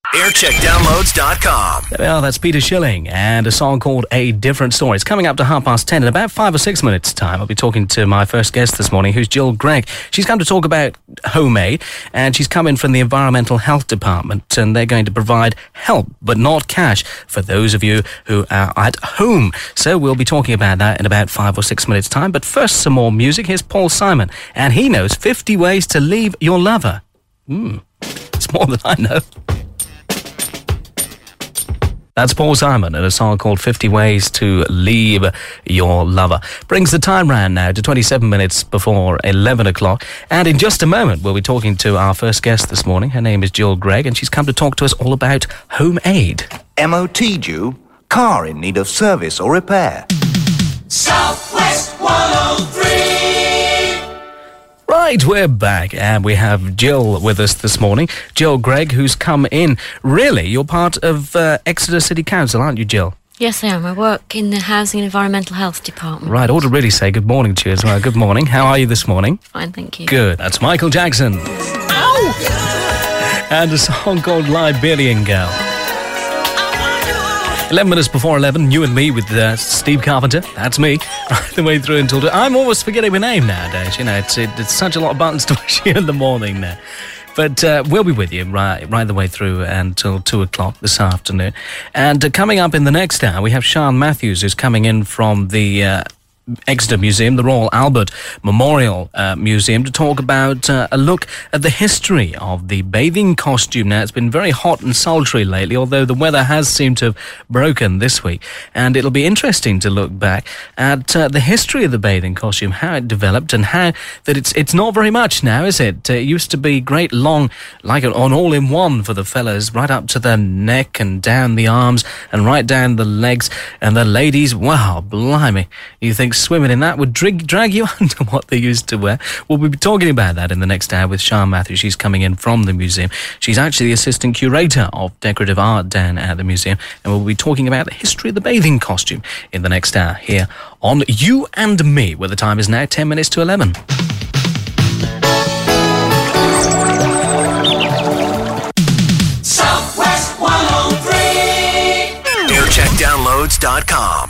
Aircheckdownloads.com. Well, that's Peter Schilling and a song called A Different Story. It's coming up to 10:30 in about 5 or 6 minutes' time. I'll be talking to my first guest this morning, who's Jill Gregg. She's come to talk about HomeAid, and she's come in from the Environmental Health Department, and they're going to provide help, but not cash, for those of you who are at home. So we'll be talking about that in about 5 or 6 minutes' time. But first, some more music. Here's Paul Simon, and he knows 50 ways to leave your lover. It's more than I know. That's Paul Simon and a song called 50 Ways to Leave Your Lover. Brings the time round now to 27 minutes before 11 o'clock. And in just a moment, we'll be talking to our first guest this morning. Her name is Jill Gregg, and she's come to talk to us all about HomeAid. MOT due? Car in need of service or repair? Southwest 103. Right, we're back, and we have Jill with us this morning. Jill Gregg, who's come in. Really, you're part of Exeter City Council, aren't you, Jill? Yes, I am. I work in the Housing and Environmental Health Department. Right, I ought to really say good morning to you as well. Good morning. How are you this morning? Fine, thank you. Good. That's Michael Jackson. Ow! And a song called Liberian Girl. 11 minutes before 11, you and me with Steve Carpenter. That's me, right the way through until... I'm always forgetting my name nowadays. You know, it's such a lot of buttons to push in the morning now. But we'll be with you right the way through until 2 o'clock this afternoon. And coming up in the next hour, we have Sian Matthews, who's coming in from the... Exeter Museum, the Royal Albert Memorial Museum, to talk about a look at the history of the bathing costume. Now, it's been very hot and sultry lately, although the weather has seemed to have broken this week. And it'll be interesting to look back at the history of the bathing costume, how it developed, and how that it's not very much now, is it? It used to be great long, like an all-in-one for the fellas, right up to the neck and down the arms and right down the legs. And the ladies, wow, blimey, you think swimming in that would drag you under what they used to wear. We'll be talking about that in the next hour with Sian Matthews. She's coming in from the museum. She's actually the assistant curator of decorative art down at the museum, and we'll be talking about the history of the bathing costume in the next hour here on You and Me, where the time is now 10 minutes to 11. Southwest 103. Aircheckdownloads.com.